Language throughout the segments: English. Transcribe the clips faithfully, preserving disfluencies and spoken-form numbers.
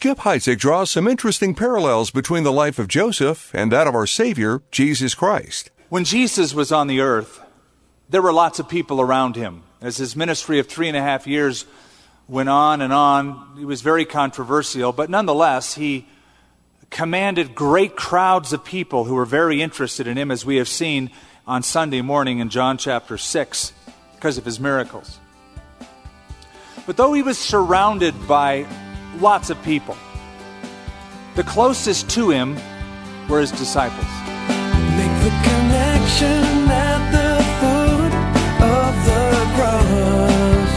Skip Heitzig draws some interesting parallels between the life of Joseph and that of our Savior, Jesus Christ. When Jesus was on the earth, there were lots of people around him. As his ministry of three and a half years went on and on, he was very controversial, but nonetheless, he commanded great crowds of people who were very interested in him, as we have seen on Sunday morning in John chapter six, because of his miracles. But though he was surrounded by lots of people, the closest to him were his disciples. Make the connection at the foot of the cross.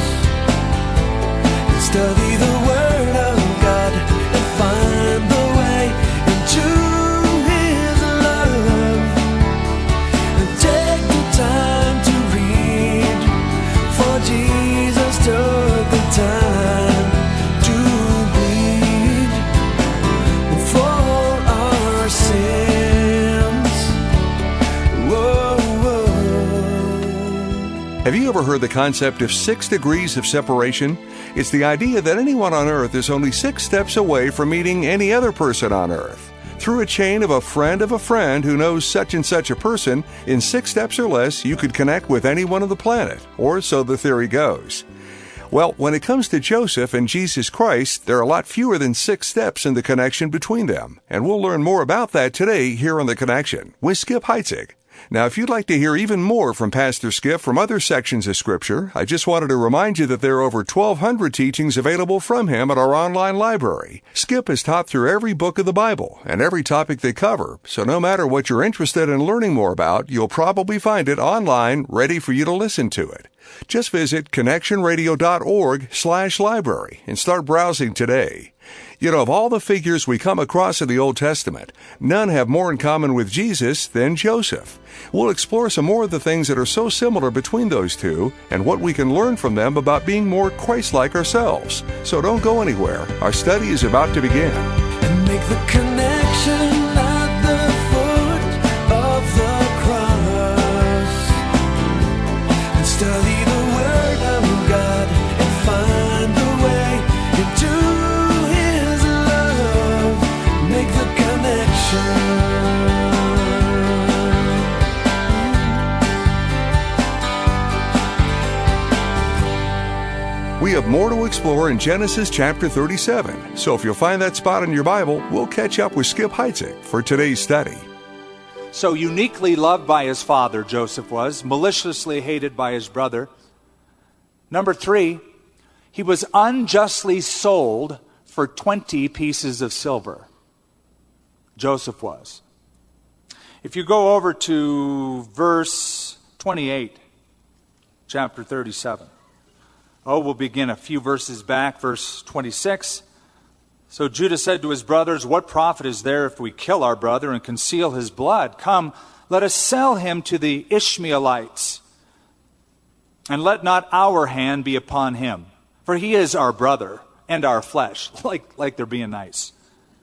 Study the Word of God and find the way into His love. And take the time to read, for Jesus took the time to bleed for our sins. Whoa, whoa. Have you ever heard the concept of six degrees of separation? It's the idea that anyone on earth is only six steps away from meeting any other person on earth. Through a chain of a friend of a friend who knows such and such a person, in six steps or less, you could connect with anyone on the planet, or so the theory goes. Well, when it comes to Joseph and Jesus Christ, there are a lot fewer than six steps in the connection between them, and we'll learn more about that today here on The Connection with Skip Heitzig. Now, if you'd like to hear even more from Pastor Skip from other sections of Scripture, I just wanted to remind you that there are over twelve hundred teachings available from him at our online library. Skip has taught through every book of the Bible and every topic they cover, so no matter what you're interested in learning more about, you'll probably find it online ready for you to listen to it. Just visit connectionradio.org slash library and start browsing today. You know, of all the figures we come across in the Old Testament, none have more in common with Jesus than Joseph. We'll explore some more of the things that are so similar between those two and what we can learn from them about being more Christ-like ourselves. So don't go anywhere. Our study is about to begin. And make the connection at the foot of the cross. And study the Word of God and find the way into His love. Make the connection. We have more to explore in Genesis chapter thirty-seven, so if you'll find that spot in your Bible, we'll catch up with Skip Heitzig for today's study. So uniquely loved by his father, Joseph was, maliciously hated by his brother. Number three, he was unjustly sold for twenty pieces of silver. Joseph was. If you go over to verse twenty-eight, chapter thirty-seven. Oh, we'll begin a few verses back, verse twenty-six. So Judah said to his brothers, "What profit is there if we kill our brother and conceal his blood? Come, let us sell him to the Ishmaelites, and let not our hand be upon him. For he is our brother and our flesh." Like, like they're being nice.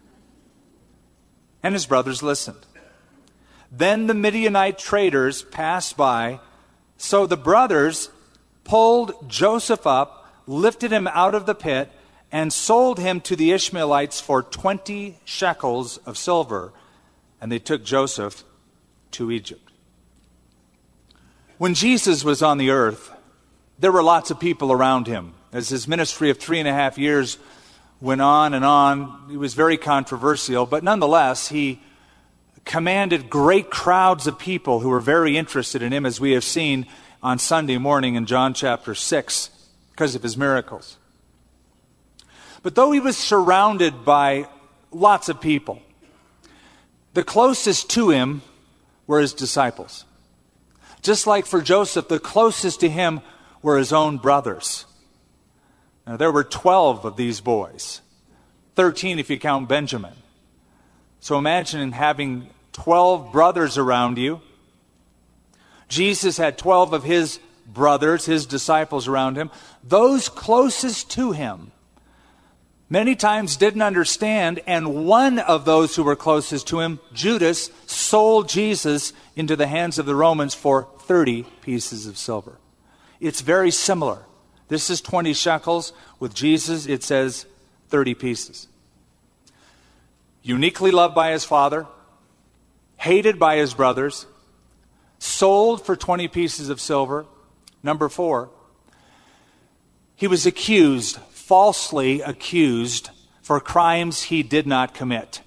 And his brothers listened. Then the Midianite traders passed by. So the brothers pulled Joseph up, lifted him out of the pit, and sold him to the Ishmaelites for twenty shekels of silver. And they took Joseph to Egypt. When Jesus was on the earth, there were lots of people around him. As his ministry of three and a half years went on and on, he was very controversial, but nonetheless, he commanded great crowds of people who were very interested in him, as we have seen on Sunday morning in John chapter six, because of his miracles. But though he was surrounded by lots of people, the closest to him were his disciples. Just like for Joseph, the closest to him were his own brothers. Now, there were twelve of these boys, thirteen if you count Benjamin. So imagine having twelve brothers around you. Jesus had twelve of his brothers, his disciples around him. Those closest to him many times didn't understand, and one of those who were closest to him, Judas, sold Jesus into the hands of the Romans for thirty pieces of silver. It's very similar. This is twenty shekels. With Jesus, it says thirty pieces. uniquely loved by his father, hated by his brothers, sold for twenty pieces of silver. Number four, he was accused, falsely accused, for crimes he did not commit.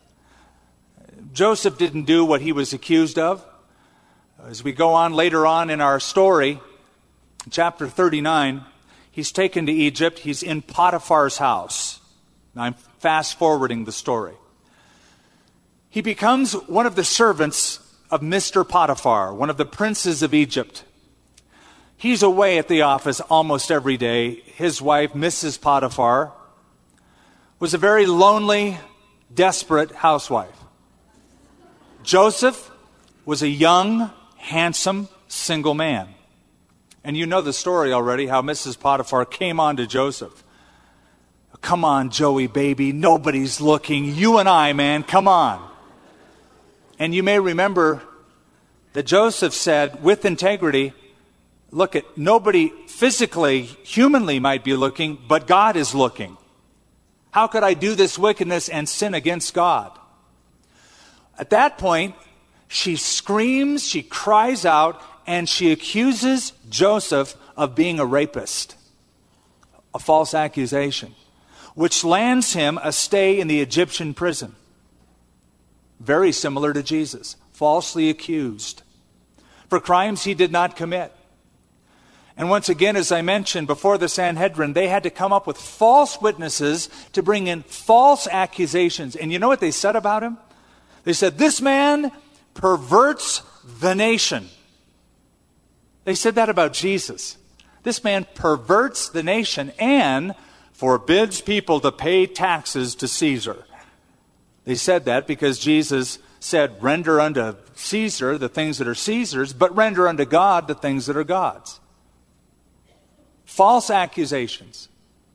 Joseph didn't do what he was accused of. As we go on later on in our story, chapter thirty-nine, he's taken to Egypt. He's in Potiphar's house. Now I'm fast forwarding the story. He becomes one of the servants of Mister Potiphar, one of the princes of Egypt. He's away at the office almost every day. His wife, Missus Potiphar, was a very lonely, desperate housewife. Joseph was a young, handsome, single man. And you know the story already, how Missus Potiphar came on to Joseph. Come on, Joey, baby, nobody's looking. You and I, man, come on. And you may remember that Joseph said, with integrity, look, at nobody physically, humanly might be looking, but God is looking. How could I do this wickedness and sin against God? At that point, she screams, she cries out, and she accuses Joseph of being a rapist. A false accusation, which lands him a stay in the Egyptian prison. Very similar to Jesus, falsely accused for crimes he did not commit. And once again, as I mentioned, before the Sanhedrin, they had to come up with false witnesses to bring in false accusations. And you know what they said about him? They said, this man perverts the nation. They said that about Jesus. This man perverts the nation and forbids people to pay taxes to Caesar. They said that because Jesus said, render unto Caesar the things that are Caesar's, but render unto God the things that are God's. False accusations.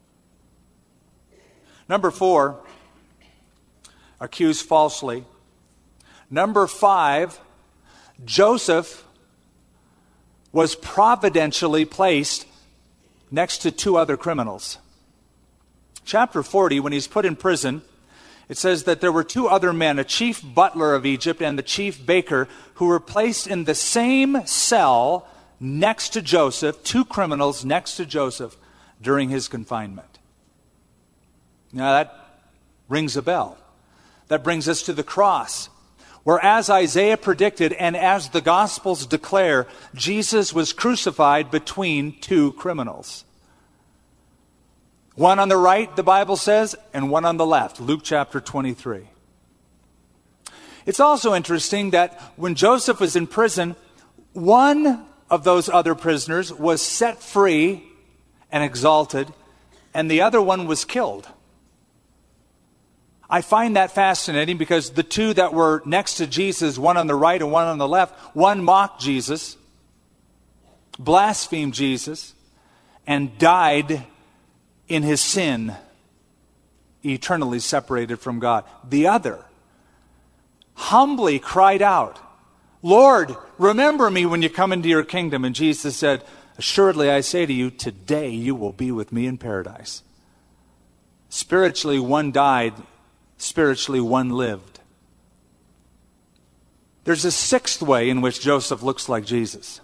Number four, accused falsely. Number five, Joseph was providentially placed next to two other criminals. Chapter forty, when he's put in prison, it says that there were two other men, a chief butler of Egypt and the chief baker, who were placed in the same cell next to Joseph, two criminals next to Joseph during his confinement. Now that rings a bell. That brings us to the cross, where as Isaiah predicted and as the Gospels declare, Jesus was crucified between two criminals. One on the right, the Bible says, and one on the left, Luke chapter twenty-three. It's also interesting that when Joseph was in prison, one of those other prisoners was set free and exalted, and the other one was killed. I find that fascinating because the two that were next to Jesus, one on the right and one on the left, one mocked Jesus, blasphemed Jesus, and died in his sin, eternally separated from God. The other humbly cried out, Lord, remember me when you come into your kingdom. And Jesus said, assuredly I say to you, today you will be with me in paradise. Spiritually, one died. Spiritually, one lived. There's a sixth way in which Joseph looks like Jesus.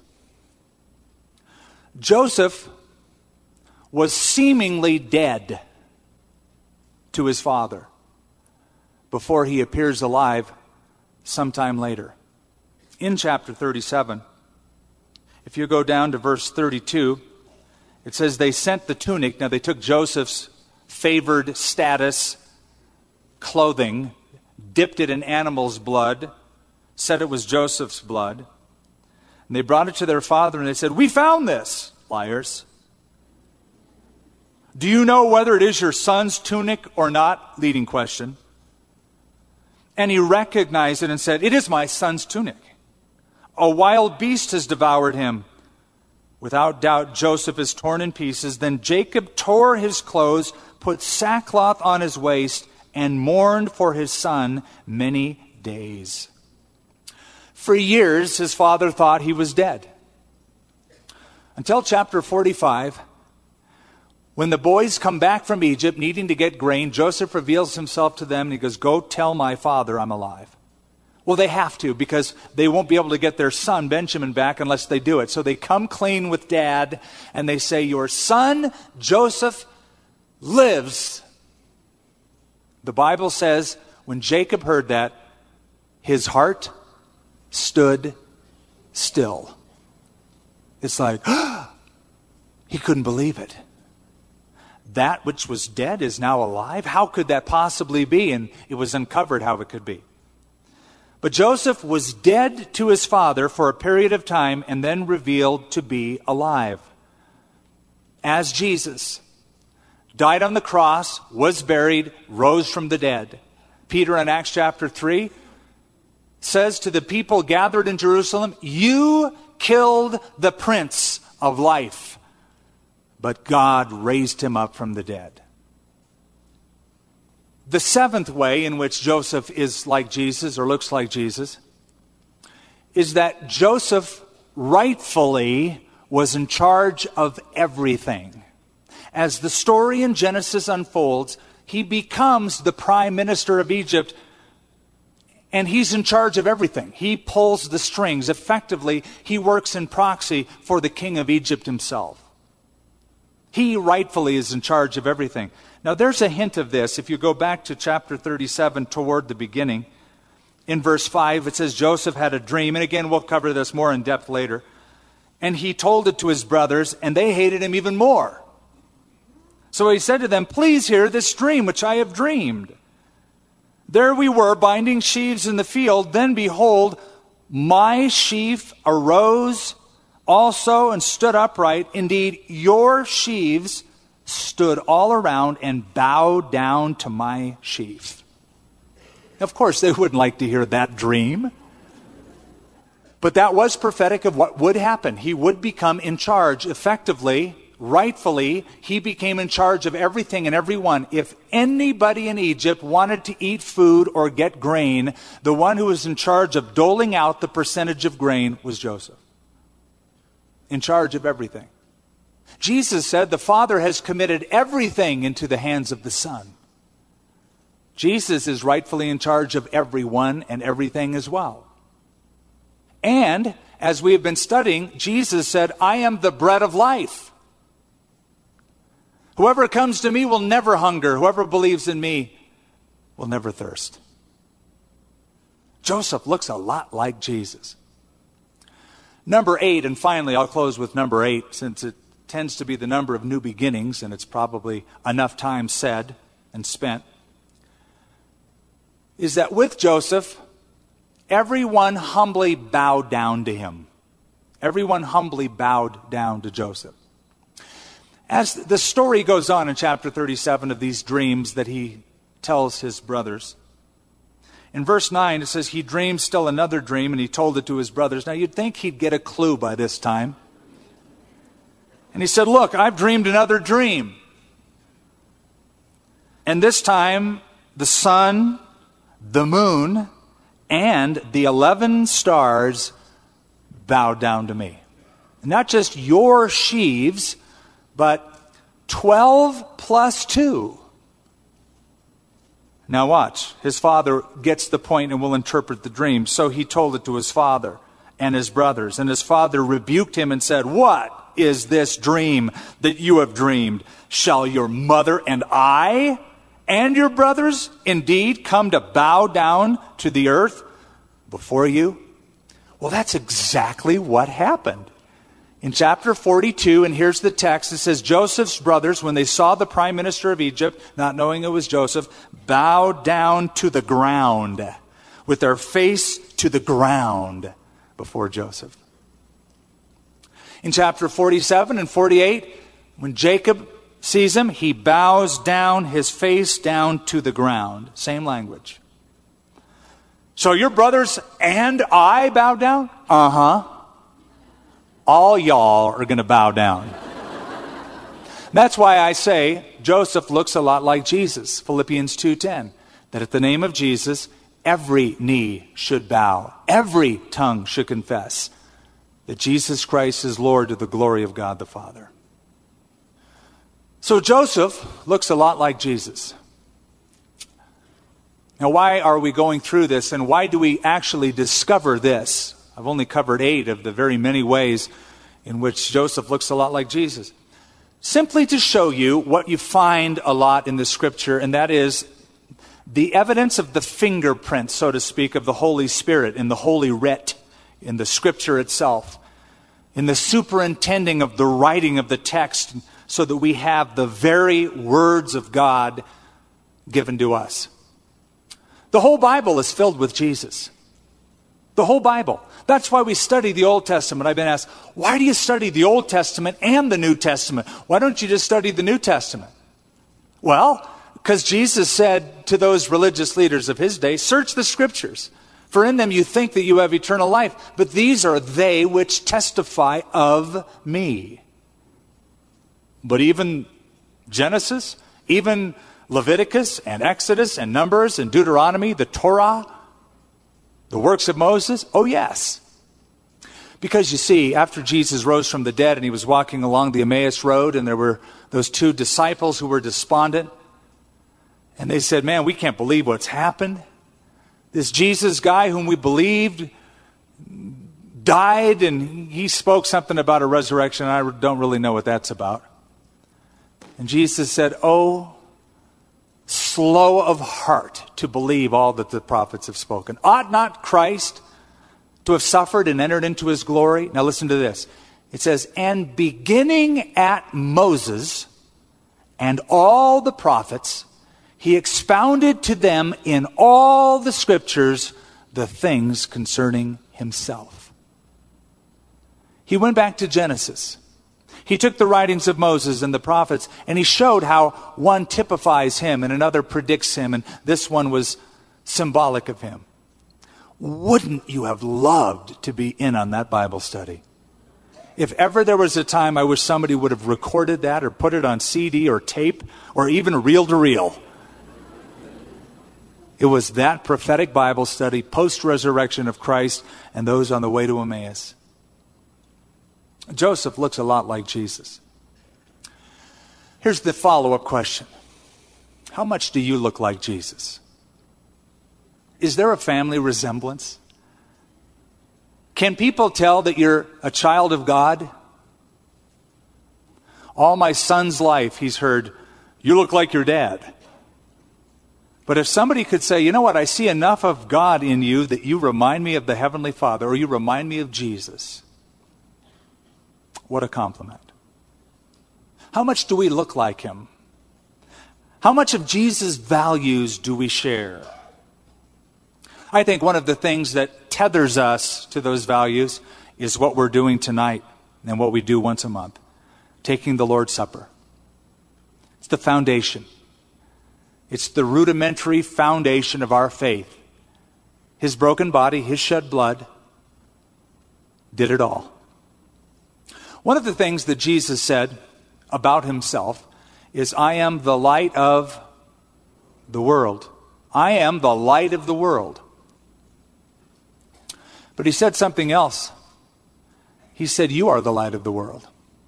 Joseph was seemingly dead to his father before he appears alive sometime later. In chapter thirty-seven, if you go down to verse thirty-two, it says they sent the tunic. Now they took Joseph's favored status clothing, dipped it in animal's blood, said it was Joseph's blood. And they brought it to their father and they said, we found this. Liars. Do you know whether it is your son's tunic or not? Leading question. And he recognized it and said, it is my son's tunic. A wild beast has devoured him. Without doubt, Joseph is torn in pieces. Then Jacob tore his clothes, put sackcloth on his waist, and mourned for his son many days. For years, his father thought he was dead. Until chapter forty-five, When the boys come back from Egypt needing to get grain, Joseph reveals himself to them and he goes, go tell my father I'm alive. Well, they have to, because they won't be able to get their son Benjamin back unless they do it. So they come clean with dad and they say, your son Joseph lives. The Bible says when Jacob heard that, his heart stood still. It's like, he couldn't believe it. That which was dead is now alive? How could that possibly be? And it was uncovered how it could be. But Joseph was dead to his father for a period of time and then revealed to be alive. As Jesus died on the cross, was buried, rose from the dead. Peter in Acts chapter three says to the people gathered in Jerusalem, you killed the Prince of Life, but God raised him up from the dead. The seventh way in which Joseph is like Jesus or looks like Jesus is that Joseph rightfully was in charge of everything. As the story in Genesis unfolds, he becomes the prime minister of Egypt and he's in charge of everything. He pulls the strings. Effectively, he works in proxy for the king of Egypt himself. He rightfully is in charge of everything. Now, there's a hint of this. If you go back to chapter thirty-seven toward the beginning, in verse five, it says Joseph had a dream. And again, we'll cover this more in depth later. And he told it to his brothers, and they hated him even more. So he said to them, please hear this dream which I have dreamed. There we were, binding sheaves in the field. Then behold, my sheaf arose also and stood upright. Indeed, your sheaves stood all around and bowed down to my sheaf. Of course, they wouldn't like to hear that dream. But that was prophetic of what would happen. He would become in charge effectively, rightfully. He became in charge of everything and everyone. If anybody in Egypt wanted to eat food or get grain, the one who was in charge of doling out the percentage of grain was Joseph. In charge of everything. Jesus said the Father has committed everything into the hands of the Son. Jesus is rightfully in charge of everyone and everything as well. And, as we have been studying, Jesus said, I am the bread of life. Whoever comes to me will never hunger. Whoever believes in me will never thirst. Joseph looks a lot like Jesus. Number eight, and finally I'll close with number eight, since it tends to be the number of new beginnings, and it's probably enough time said and spent, is that with Joseph, everyone humbly bowed down to him. Everyone humbly bowed down to Joseph. As the story goes on in chapter thirty-seven of these dreams that he tells his brothers, in verse nine it says he dreamed still another dream and he told it to his brothers. Now you'd think he'd get a clue by this time. And he said, look, I've dreamed another dream. And this time the sun, the moon, and the eleven stars bowed down to me. Not just your sheaves, but twelve plus two. Now watch. His father gets the point and will interpret the dream. So he told it to his father and his brothers. And his father rebuked him and said, what is this dream that you have dreamed? Shall your mother and I and your brothers indeed come to bow down to the earth before you? Well, that's exactly what happened. In chapter forty-two, and here's the text, it says, Joseph's brothers, when they saw the prime minister of Egypt, not knowing it was Joseph, bowed down to the ground, with their face to the ground before Joseph. In chapter forty-seven and forty-eight, when Jacob sees him, he bows down, his face down to the ground. Same language. So your brothers and I bow down? Uh-huh. All y'all are going to bow down. That's why I say Joseph looks a lot like Jesus. Philippians two ten. That at the name of Jesus, every knee should bow. Every tongue should confess that Jesus Christ is Lord to the glory of God the Father. So Joseph looks a lot like Jesus. Now, why are we going through this, and why do we actually discover this? I've only covered eight of the very many ways in which Joseph looks a lot like Jesus. Simply to show you what you find a lot in the Scripture, and that is the evidence of the fingerprint, so to speak, of the Holy Spirit in the Holy Writ, in the Scripture itself, in the superintending of the writing of the text, so that we have the very words of God given to us. The whole Bible is filled with Jesus. The whole Bible. That's why we study the Old Testament. I've been asked, why do you study the Old Testament and the New Testament? Why don't you just study the New Testament? Well, because Jesus said to those religious leaders of his day, search the Scriptures, for in them you think that you have eternal life, but these are they which testify of me. But even Genesis, even Leviticus and Exodus and Numbers and Deuteronomy, the Torah, the works of Moses, oh yes. Because you see, after Jesus rose from the dead and he was walking along the Emmaus Road, and there were those two disciples who were despondent, and they said, man, we can't believe what's happened. This Jesus guy whom we believed died, and he spoke something about a resurrection. I don't really know what that's about. And Jesus said, oh, slow of heart to believe all that the prophets have spoken. Ought not Christ to have suffered and entered into his glory? Now listen to this. It says, and beginning at Moses and all the prophets, he expounded to them in all the Scriptures the things concerning himself. He went back to Genesis. He took the writings of Moses and the prophets, and he showed how one typifies him and another predicts him, and this one was symbolic of him. Wouldn't you have loved to be in on that Bible study? If ever there was a time I wish somebody would have recorded that or put it on C D or tape or even reel to reel. It was that prophetic Bible study, post-resurrection of Christ, and those on the way to Emmaus. Joseph looks a lot like Jesus. Here's the follow-up question. How much do you look like Jesus? Is there a family resemblance? Can people tell that you're a child of God? All my son's life, he's heard, you look like your dad. But if somebody could say, you know what, I see enough of God in you that you remind me of the Heavenly Father, or you remind me of Jesus. What a compliment. How much do we look like him? How much of Jesus' values do we share? I think one of the things that tethers us to those values is what we're doing tonight and what we do once a month, taking the Lord's Supper. It's the foundation. It's the rudimentary foundation of our faith. His broken body, his shed blood, did it all. One of the things that Jesus said about himself is, I am the light of the world. I am the light of the world. But he said something else. He said, you are the light of the world.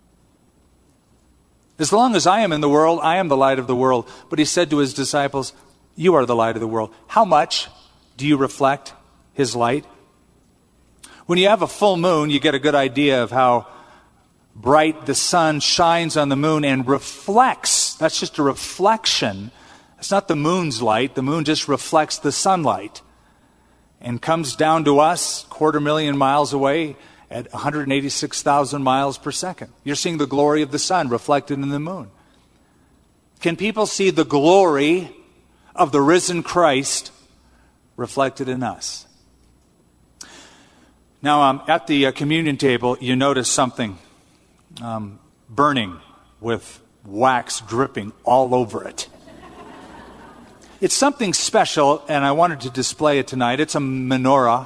As long as I am in the world, I am the light of the world. But he said to his disciples, you are the light of the world. How much do you reflect his light? When you have a full moon, you get a good idea of how bright the sun shines on the moon and reflects. That's just a reflection. It's not the moon's light. The moon just reflects the sunlight and comes down to us quarter million miles away at one hundred eighty-six thousand miles per second. You're seeing the glory of the sun reflected in the moon. Can people see the glory of the risen Christ reflected in us? Now, um, at the uh, communion table, you notice something um, burning with wax dripping all over it. It's something special, and I wanted to display it tonight. It's a menorah.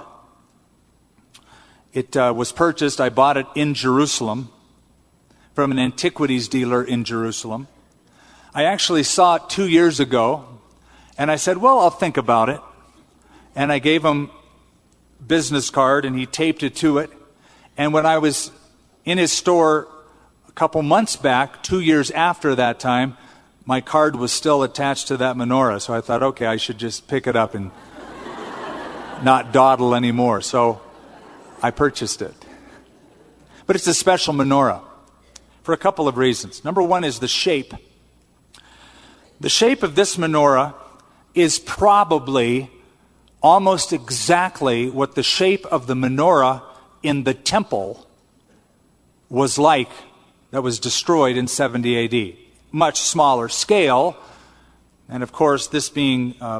It uh, was purchased, I bought it in Jerusalem from an antiquities dealer in Jerusalem. I actually saw it two years ago, and I said, well, I'll think about it. And I gave him a business card, and he taped it to it. And when I was in his store couple months back, two years after that time, my card was still attached to that menorah. So I thought, okay, I should just pick it up and not dawdle anymore. So I purchased it. But it's a special menorah for a couple of reasons. Number one is the shape. The shape of this menorah is probably almost exactly what the shape of the menorah in the temple was like that was destroyed in seventy A D. Much smaller scale, and of course this being uh,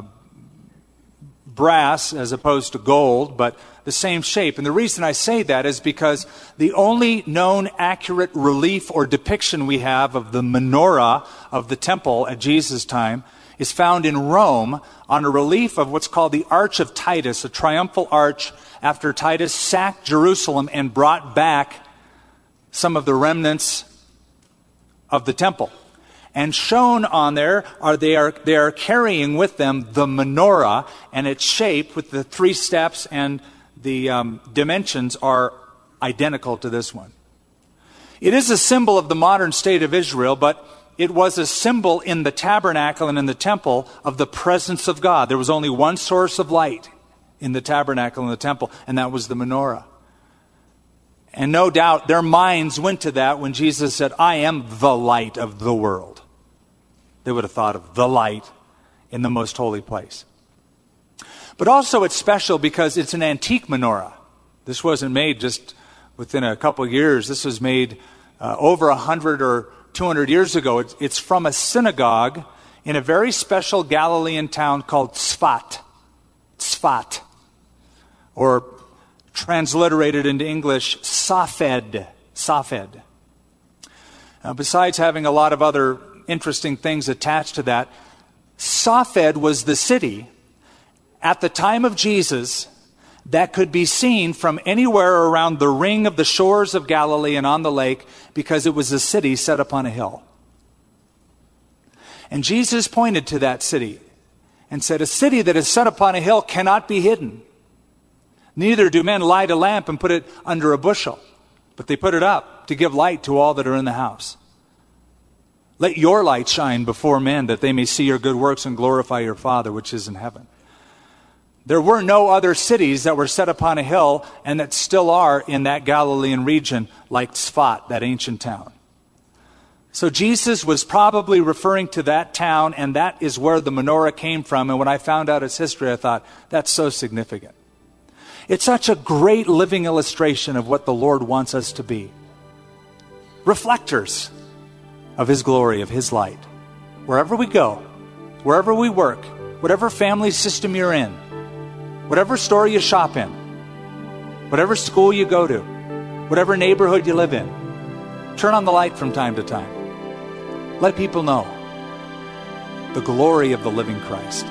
brass as opposed to gold, but the same shape. And the reason I say that is because the only known accurate relief or depiction we have of the menorah of the temple at Jesus' time is found in Rome on a relief of what's called the Arch of Titus, a triumphal arch after Titus sacked Jerusalem and brought back some of the remnants of the temple. And shown on there are they are they are carrying with them the menorah, and its shape with the three steps and the um, dimensions are identical to this one. It is a symbol of the modern state of Israel, but it was a symbol in the tabernacle and in the temple of the presence of God. There was only one source of light in the tabernacle and the temple, and that was the menorah. And no doubt their minds went to that when Jesus said, I am the light of the world. They would have thought of the light in the most holy place. But also it's special because it's an antique menorah. This wasn't made just within a couple of years. This was made uh, over a hundred or two hundred years ago. It's, it's from a synagogue in a very special Galilean town called Tzfat. Tzfat. Or transliterated into English, Safed. Safed. Now, besides having a lot of other interesting things attached to that, Safed was the city at the time of Jesus that could be seen from anywhere around the ring of the shores of Galilee and on the lake, because it was a city set upon a hill. And Jesus pointed to that city and said, a city that is set upon a hill cannot be hidden. Neither do men light a lamp and put it under a bushel, but they put it up to give light to all that are in the house. Let your light shine before men, that they may see your good works and glorify your Father which is in heaven. There were no other cities that were set upon a hill and that still are in that Galilean region like Tzfat, that ancient town. So Jesus was probably referring to that town, and that is where the menorah came from. And when I found out its history, I thought, that's so significant. It's such a great living illustration of what the Lord wants us to be. Reflectors of His glory, of His light. Wherever we go, wherever we work, whatever family system you're in, whatever store you shop in, whatever school you go to, whatever neighborhood you live in, turn on the light from time to time. Let people know the glory of the living Christ.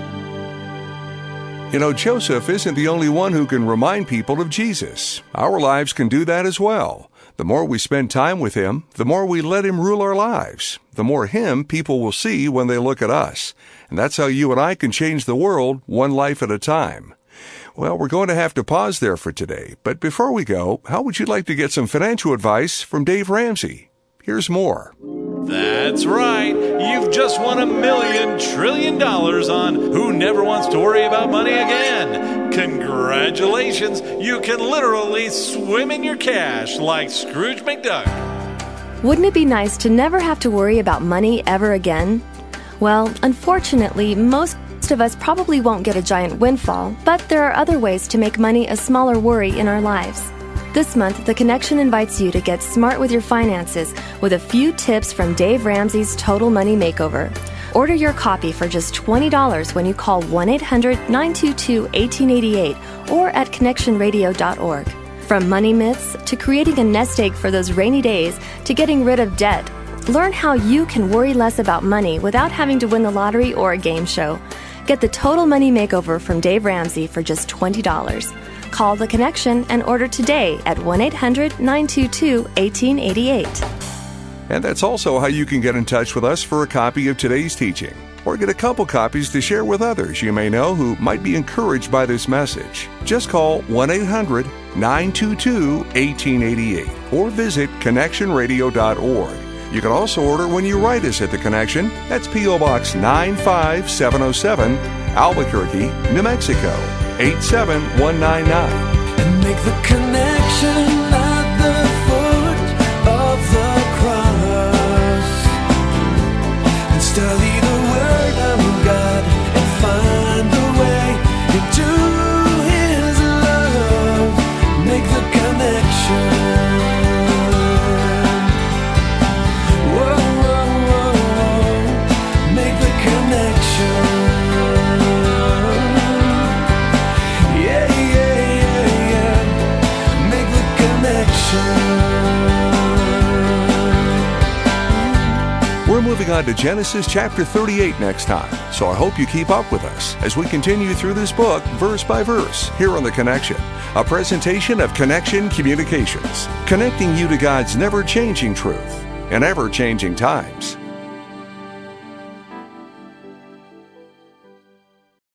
You know, Joseph isn't the only one who can remind people of Jesus. Our lives can do that as well. The more we spend time with Him, the more we let Him rule our lives. The more Him people will see when they look at us. And that's how you and I can change the world one life at a time. Well, we're going to have to pause there for today. But before we go, how would you like to get some financial advice from Dave Ramsey? Here's more. That's right. You've just won a million trillion dollars on Who Never Wants to Worry About Money Again. Congratulations. You can literally swim in your cash like Scrooge McDuck. Wouldn't it be nice to never have to worry about money ever again? Well, unfortunately, most of us probably won't get a giant windfall, but there are other ways to make money a smaller worry in our lives. This month, The Connection invites you to get smart with your finances with a few tips from Dave Ramsey's Total Money Makeover. Order your copy for just twenty dollars when you call one eight hundred nine two two one eight eight eight or at connection radio dot org. From money myths to creating a nest egg for those rainy days to getting rid of debt, learn how you can worry less about money without having to win the lottery or a game show. Get the Total Money Makeover from Dave Ramsey for just twenty dollars. Call The Connection and order today at one eight hundred nine two two one eight eight eight. And that's also how you can get in touch with us for a copy of today's teaching. or get a couple copies to share with others you may know who might be encouraged by this message. Just call one eight hundred nine two two one eight eight eight or visit connection radio dot org. You can also order when you write us at The Connection. That's P O Box nine five seven oh seven, Albuquerque, New Mexico, eight seven one nine nine. And make the connection at the foot of the cross. And study the Word of God and find the way into His love. Make the connection. We're moving on to Genesis chapter thirty-eight next time, so I hope you keep up with us as we continue through this book verse by verse here on The Connection, a presentation of Connection Communications, connecting you to God's never-changing truth in ever-changing times.